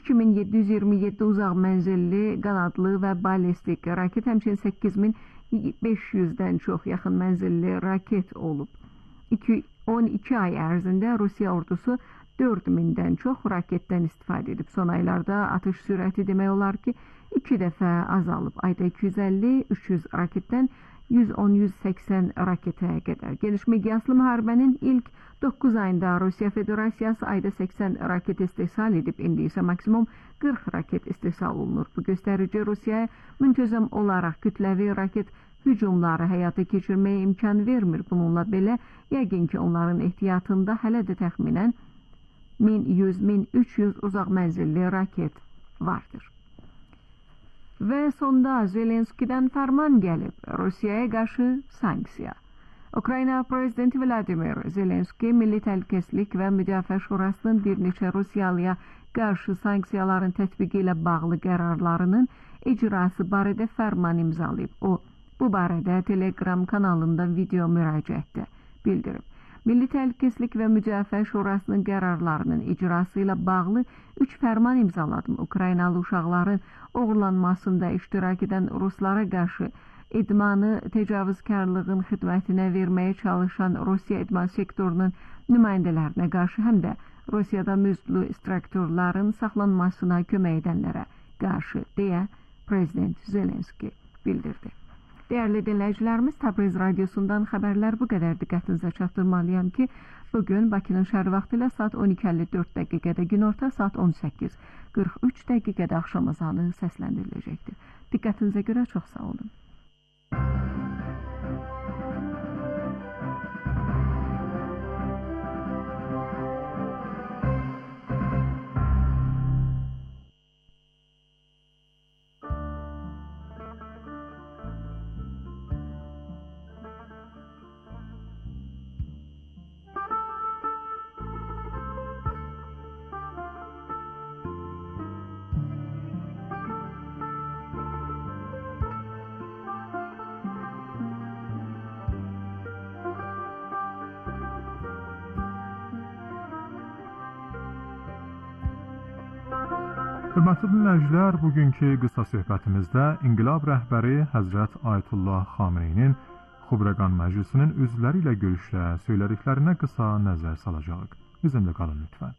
2727 uzaq mənzilli, qanadlı və ballistik raket, həmçinin 8500-dən çox yaxın mənzilli raket olub. 12 ay ərzində Rusiya ordusu 4000-dən çox raketdən istifadə edib. Son aylarda atış sürəti demək olar ki, 2 dəfə azalıb. Ayda 250-300 raketdən 110-180 raketə qədər. Geniş miqyaslı müharibənin ilk 9 ayında Rusiya Federasiyası ayda 80 raket istehsal edib. İndi isə maksimum 40 raket istehsal olunur. Bu göstərici Rusiyaya müntəzəm olaraq kütləvi raket hücumları həyata keçirməyə imkan vermir. Bununla belə, yəqin ki, onların ehtiyatında hələ də təxminən 1100-1300 uzaq mənzilli raket vardır. Və sonda Zelenskidən fərman gəlib, Rusiyaya qarşı sanksiya. Ukrayna Prezidenti Vladimir Zelenski, Milli Təhlükəsizlik və Müdafiə Şurasının bir neçə Rusiyalıya qarşı sanksiyaların tətbiqi ilə bağlı qərarlarının icrası barədə fərman imzalayıb. O, bu barədə Telegram kanalında video müraciətdə bildirib. Milli Təhlükəsizlik və Müdafiə Şurasının qərarlarının icrası ilə bağlı 3 fərman imzaladım. Ukraynalı uşaqların oğurlanmasında iştirak edən Ruslara qarşı idmanı təcavüzkarlığın xidmətinə verməyə çalışan Rusiya idman sektorunun nümayəndələrinə qarşı, həm də Rusiyada müzlü instruktorların saxlanmasına kömək edənlərə qarşı, deyə Prezident Zelenski bildirdi. Dəyərli dinləyicilərimiz, Təbriz radiosundan xəbərlər bu qədər. Diqqətinizə çatdırmalıyam ki, bugün Bakının şəhər vaxtı ilə saat 12:54 dəqiqədə, günorta saat 18:43 dəqiqədə axşam azanı səsləndiriləcəkdir. Diqqətinizə görə çox sağ olun. Hörmətli dinləyicilər, bugünkü qısa söhbətimizdə İnqilab rəhbəri Həzrət Ayətullah Xameneyinin Xubreqan Məclisinin üzvləri ilə görüşdə söylədiklərinə qısa nəzər salacağıq. Bizimlə qalın lütfən.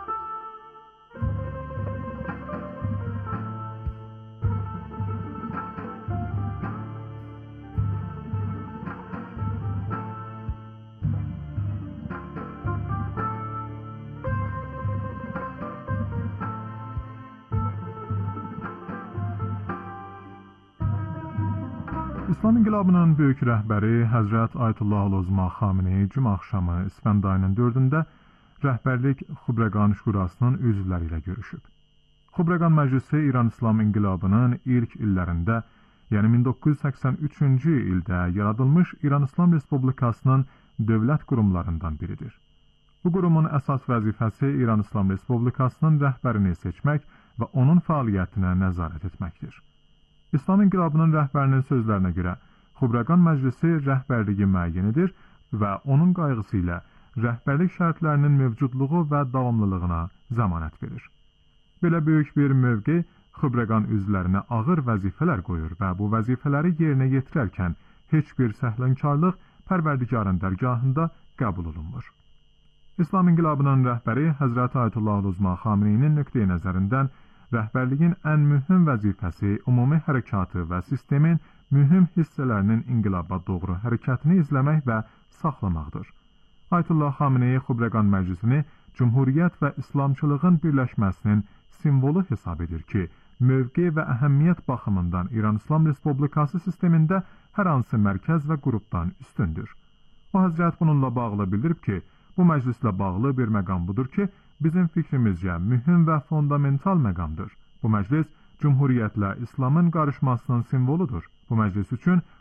İslam İnqilabının böyük rəhbəri Həzrət Ayətullah Ozma Xameneyi cümə axşamı İsfənd ayının 4-də rəhbərlik Xubreqan Şurasının üzvləri ilə görüşüb. Xubreqan Məclisi İran İslam İnqilabının ilk illərində, yəni 1983-cü ildə yaradılmış İran İslam Respublikasının dövlət qurumlarından biridir. Bu qurumun əsas vəzifəsi İran İslam Respublikasının rəhbərini seçmək və onun fəaliyyətinə nəzarət etməkdir. İslam İnqilabının rəhbərinin sözlərinə görə, Xubreqan Məclisi rəhbərliyi müəyyən edir və onun qayğısı ilə rəhbərlik şərtlərinin mövcudluğu və davamlılığına zəmanət verir. Belə böyük bir mövqe Xubreqan üzvlərinə ağır vəzifələr qoyur və bu vəzifələri yerinə yetirərkən heç bir səhlənkarlıq Pərverdigarın dərgahında qəbul olunmur. İslam İnqilabının rəhbəri Həzrət Ayətullah Ozma Xameneyinin nöqteyi nəzərindən rəhbərliyin ən mühüm vəzifəsi ümumi hərəkatı və sistemin mühüm hissələrinin inqilaba doğru hərəkətini izləmək və saxlamaqdır. Ayətullah Xameneyi Xubreqan Məclisini Cümhuriyyət və İslamçılığın birləşməsinin simvolu hesab edir ki, mövqe və əhəmiyyət baxımından İran İslam Respublikası sistemində hər hansı mərkəz və qrupdan üstündür. O Həzrət bununla bağlı bildirib ki, bu məclislə bağlı bir məqam budur ki, bizim fikrimizcə mühüm və fundamental məqamdır. Bu məclis Cümhuriyyətlə İslamın qarışmasının simvoludur. Bu məclis üçün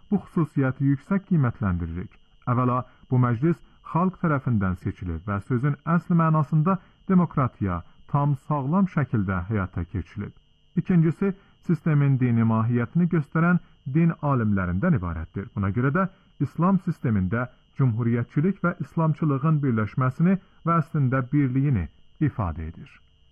bu xüsusiyyəti yüksək qiymətləndiririk. Əvvəla, bu məclis xalq tərəfindən seçilir və sözün əsl mənasında demokratiya tam sağlam şəkildə həyata keçirilib. İkincisi, sistemin dini mahiyyətini göstərən din alimlərindən ibarətdir. Buna görə də İslam sistemində cümhuriyyətçilik və İslamçılığın birləşməsini və əslində birliyini ifadə edir.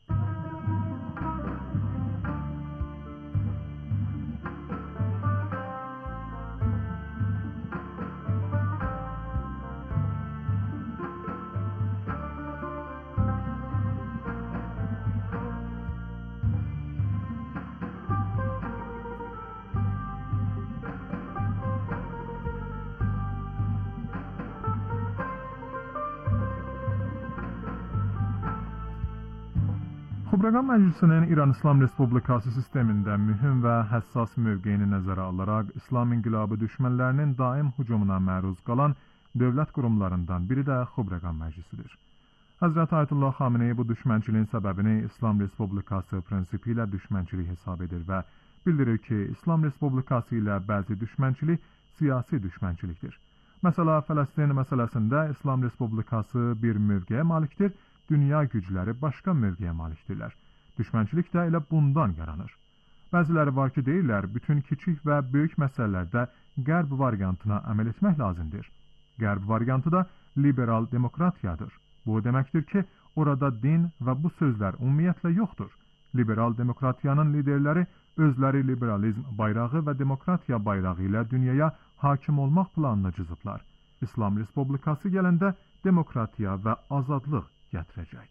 Xubreqan Məclisinin İran İslam Respublikası sistemində mühüm və həssas mövqeyini nəzərə alaraq İslam inqilabı düşmənlərinin daim hücumuna məruz qalan dövlət qurumlarından biri də Xubreqan Məclisidir. Həzrət Ayətullah Xameneyi bu düşmənçiliyin səbəbini İslam Respublikası prinsipi ilə düşmənçilik hesab edir və bildirir ki, İslam Respublikası ilə bəzi düşmənçilik siyasi düşmənçilikdir. Məsələ, Fələstin məsələsində İslam Respublikası bir mövqeyə malikdir, dünya gücləri başqa mövqeyə malikdirlər. Düşmənçilik də elə bundan yaranır. Bəziləri var ki, deyirlər, bütün kiçik və böyük məsələlərdə qərb variantına əməl etmək lazımdır. Qərb variantı da liberal demokratiyadır. Bu deməkdir ki, orada din və bu sözlər ümumiyyətlə yoxdur. Liberal demokratiyanın liderləri özləri liberalizm bayrağı və demokratiya bayrağı ilə dünyaya hakim olmaq planını cızıblar. İslam Respublikası gələndə demokratiya və azadlıq gətirəcək.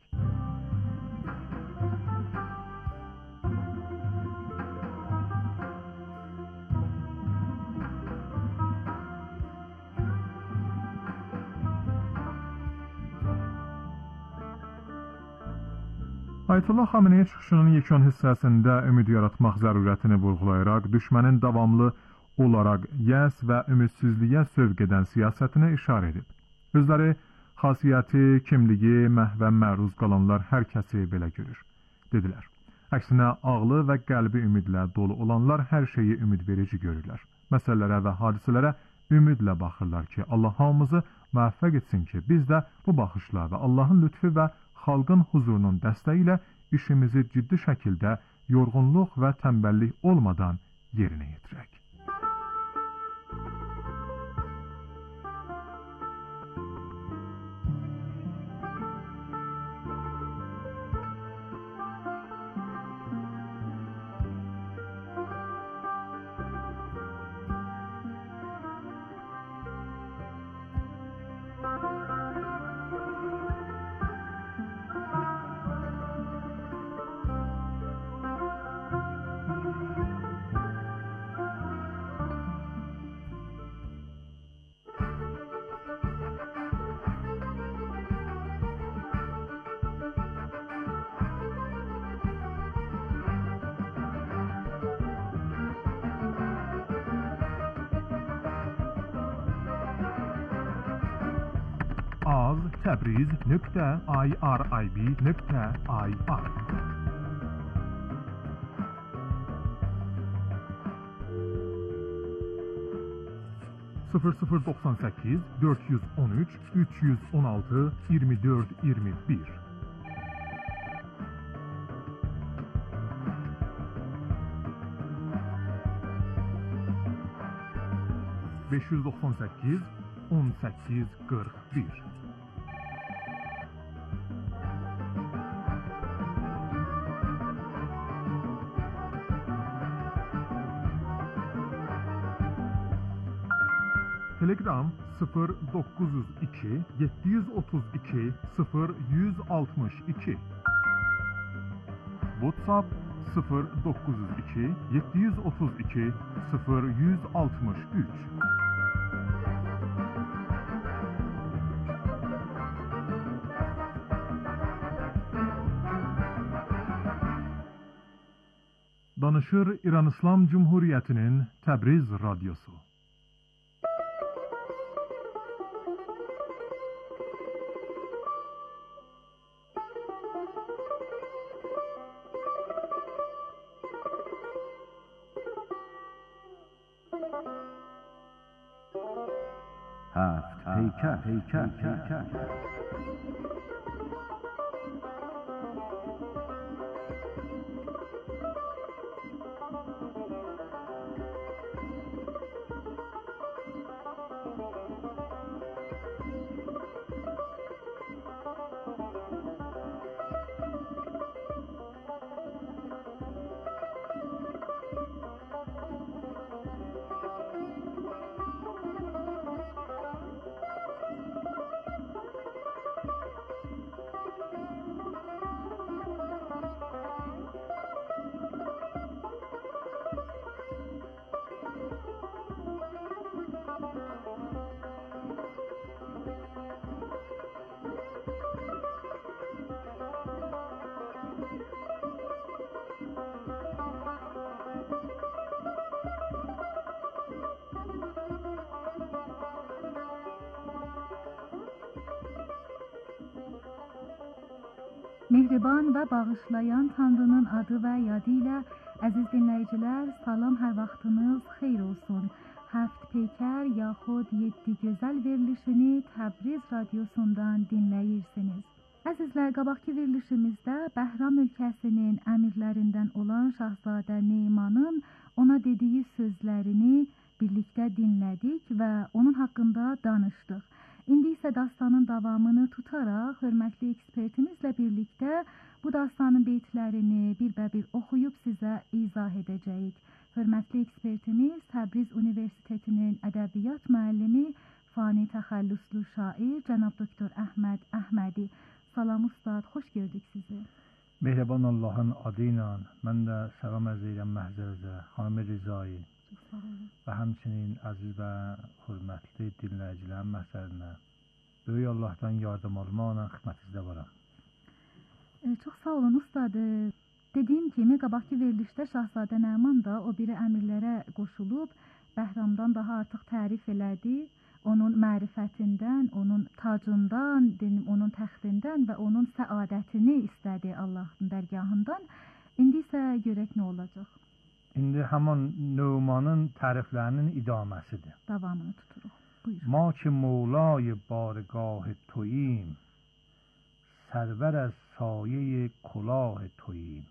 Ayətullah Xameneyi çıxışının yekun hissəsində ümid yaratmaq zərurətini vurğulayaraq düşmənin davamlı olaraq yəs və ümidsizliyə sövq edən siyasətini işarə edib. Özləri xasiyyəti, kimliyi, məhvə məruz qalanlar hər kəsi belə görür, dedilər. Əksinə, ağlı və qəlbi ümidlə dolu olanlar hər şeyi ümidverici görürlər. Məsələlərə və hadisələrə ümidlə baxırlar ki, Allah hamımızı müvəffəq etsin ki, biz də bu baxışla və Allahın lütfü və xalqın huzurunun dəstəyi ilə işimizi ciddi şəkildə yorğunluq və tənbəllik olmadan yerinə yetirək. az.tebriz.irib.ir 0098 413 316 2421 598 1841 Telegram 0902 732 0162 WhatsApp 0902 732 0163 Danışır İran İslam Cumhuriyeti'nin Təbriz Radyosu. هفت پیکر. Mehriban və bağışlayan Tanrının adı və yadı ilə əziz dinləyicilər, salam, hər vaxtınız xeyir olsun. Həft Peykər yaxud 7 gözəl verilişini Təbriz radiosundan dinləyirsiniz. Əzizlər, qabaqki verilişimizdə Bəhram ölkəsinin əmirlərindən olan Şahzadə Neymanın ona dediyi sözlərini birlikdə dinlədik və onun haqqında danışdıq. İndi isə dastanın davamını tutaraq hörmətli ekspertimizlə birlikdə bu dastanın beytlərini bir-bir oxuyub sizə izah edəcəyik. Hörmətli ekspertimiz Təbriz Universitetinin ədəbiyyat müəllimi, fani təxəllüslü şair cənab doktor Əhməd Əhmədi. Salam ustad, xoş gördük sizi. Mehriban Allahın adı ilə mən də salam ərz edirəm məhzərinizə, xanım Rizai və həmçinin əziz və hörmətli dinləyicilərin məhzərinə. Böyük Allahdan yardım almaqla xidmətinizdə varam. Çox sağ olun ustad. Dediyim kimi qabaqki verilişdə Şahzadə Nəman da o biri əmirlərə qoşulub Bəhramdan daha artıq tərif elədi. Onun mərifətindən, onun tacından, onun təxtindən və onun səadətini istədi Allahın dərgahından. İndi isə görək nə olacaq. İndi həman Numanın təriflərinin idaməsidir. Davamını tuturuq. Buyurun. Ma ki Mevlay bargah toyim, sərvər az saye kulah toyim.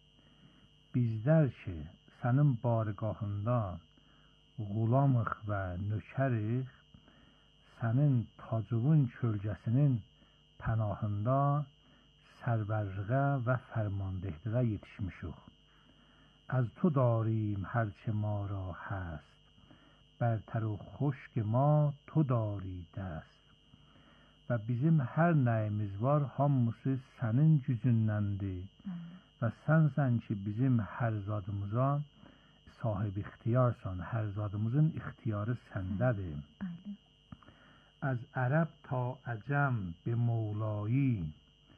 Bizlər ki sənin bargahında qulamıq və nökərik, sənin tacuvun kölgəsinin pənahında sərvərliğə və fərmandehliğə yetişmişik. از تو داریم هرچه ما را هست، برتر و خشک ما تو داری دست. و bizim hər nəyimiz var hamısı sənin gücündəndir və sənsən ki bizim hər zadımıza sahib ixtiyarsan, hər zadımızın ixtiyarı səndədir. از عرب تا عجم به مولایی،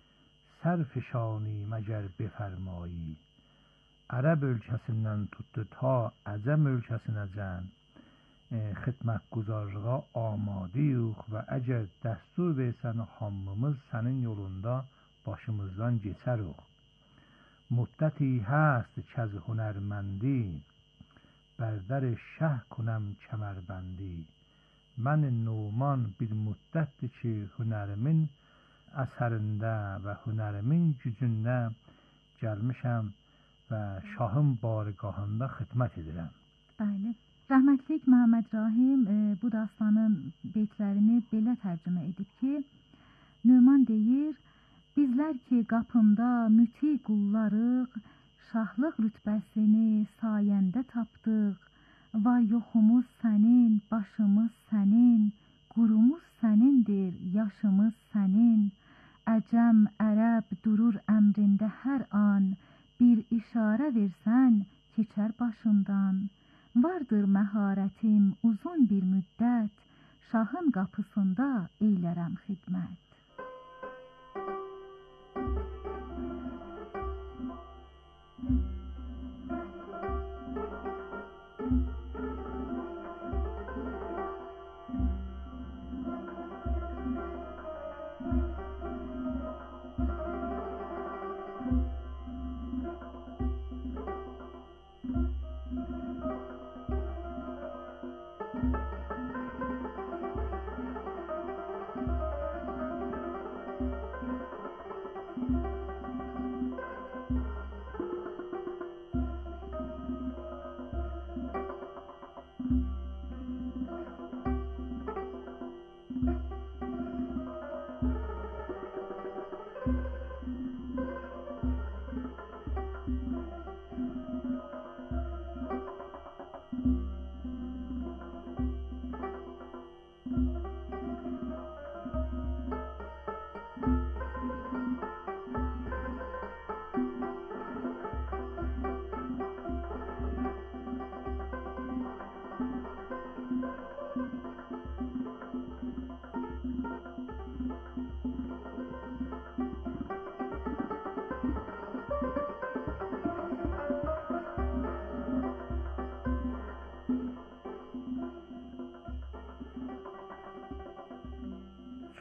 سرفشانی مگر بفرمایی. Ərəb ölkəsindən tutdu ta Əcəm ölkəsinəcən xidmətguzarlığa amadəyik və əgər dəstur versən hamımız sənin yolunda başımızdan geçərik. Müddəti həst kəz hünərməndi, bərdər şəh kunəm kəmərbəndi. Mən Numan bir müddətdir ki hünərimin əsərində və hünərimin gücündə gəlmişəm və şahın barigahında xidmət edirəm. Bəli. Rəhmətlik Məhəmməd Rahim bu dastanın beytlərini belə tərcümə edib ki, Numan deyir, bizlər ki qapında müti qullarıq, şahlıq rütbəsini sayəndə tapdıq. Var yoxumuz sənin, başımız sənin, qurumuz sənindir, yaşımız sənin. Əcəm, ərəb durur əmrində hər an, bir işarə versən keçər başından. Vardır məharətim uzun bir müddət, şahın qapısında eylərəm xidmət.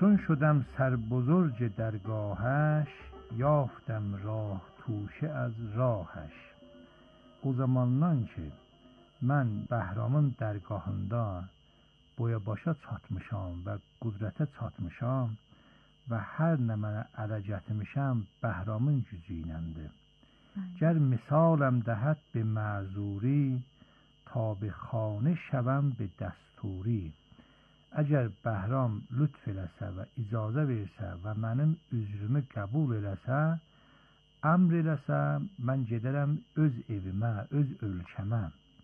چون شدم سربزرگ درگاهش، یافتم راه توشه از راهش. O zamandan ki mən Bəhramın dərgahında boya başa çatmışam və qüdrətə çatmışam və hər nə mənə ələ gətirmişəm Bəhramın gücü iləndir. Gər misaləm dəhət be məzuri, ta be xanə şəvəm be dəsturi. Əgər Bəhram lütf eləsə və icazə versə və mənim üzrümü qəbul eləsə, əmr eləsə, mən gedərəm öz evimə, öz ölkəmə.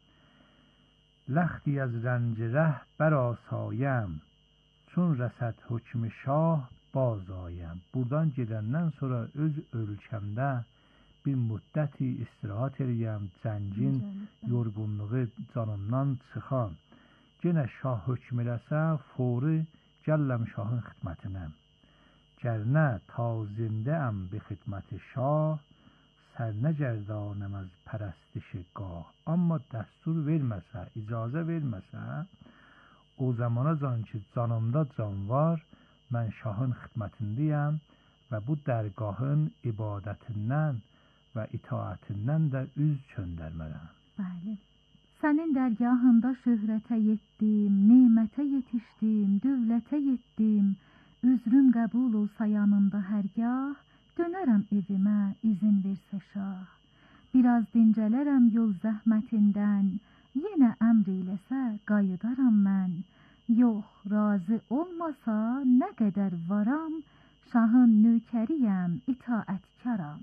لختی از رنج ره برآسایم، چون رسد حکم şah bazayım. Buradan gedəndən sonra öz ölkəmdə bir müddəti istirahat eləyəm, cəngin, yorğunluğu canımdan çıxam. Yenə şah hökm eləsə, fori gəlləm şahın xidmətinə. Gərnə ta zindəyəm bi xidməti şah, sərnəgərdanəm az pərəstiş gah. Amma dəstur verməsə, icazə verməsə, o zamanacan ki canımda can var, mən şahın xidmətindəyəm və bu dərgahın ibadətindən və itaətindən də üz çöndərmərəm. Bəli. Sənin dərgahında şöhrətə yetdim, nemətə yetişdim, dövlətə yetdim. Üzrüm qəbul olsa yanında hərgah, dönərəm evimə izin versə şah. Biraz dincələrəm yol zəhmətindən, yenə əmr eləsə qayıdaram mən. Yox, razı olmasa nə qədər varam, şahın nökəriyəm, itaətkaram.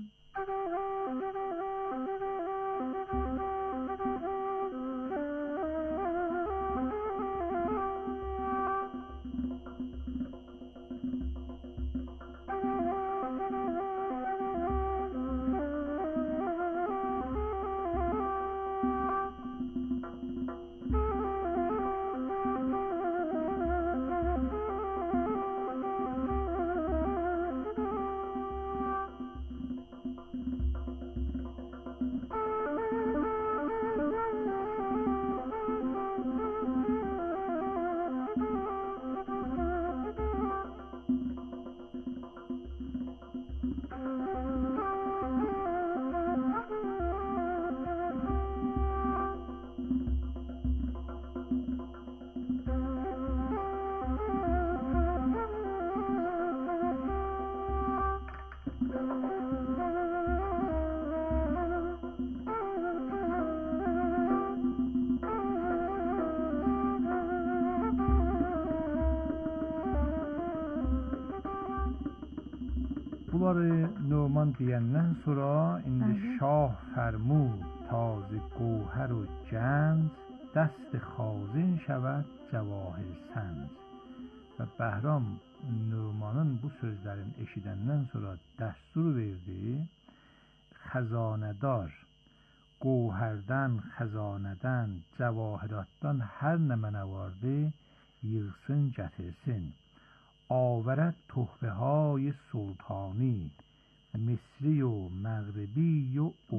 Bunları Numan deyəndən sonra indi şah fərmud tazı qohər و gənc دست خازن şəvət cəvahir sənc. Və Bəhram Numanın bu sözlərini eşidəndən sonra dəstur verdi, xəzanədar qohərdən, xəzanədən, cəvahiratdan hər nə mənə vardı, yığsın, gətirsin. آورد تحفه های سلطانی مصری و مغربی و